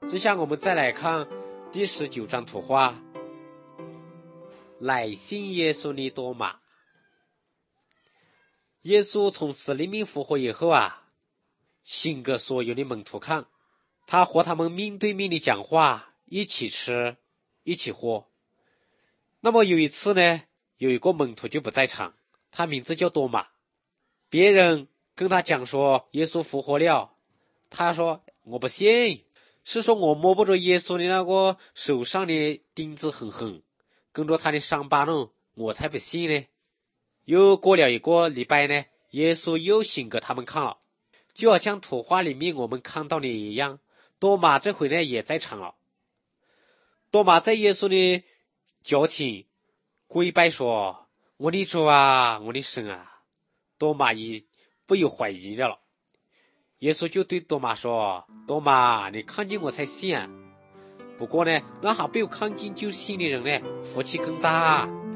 接下来我们再来看第19张图画，来信耶稣的多马。耶稣从死里面复活以后行给所有的门徒看，他和他们面对面的讲话，一起吃，一起喝。那么有一次呢，有一个门徒就不在场，他名字叫多马。别人跟他讲说耶稣复活了，他说我不信，是说我摸不着耶稣的那个手上的钉子很狠，跟着他的伤疤呢，我才不信呢。又过了一个礼拜呢，耶稣又行给他们看了，就好像图画里面我们看到的一样，多马这回呢也在场了。多马在耶稣的脚前跪拜说，我的主啊，我的神啊。多马已不有怀疑的了。耶稣就对多马说，多马，你看见我才信不过呢，那还没有看见就信的人呢，福气更大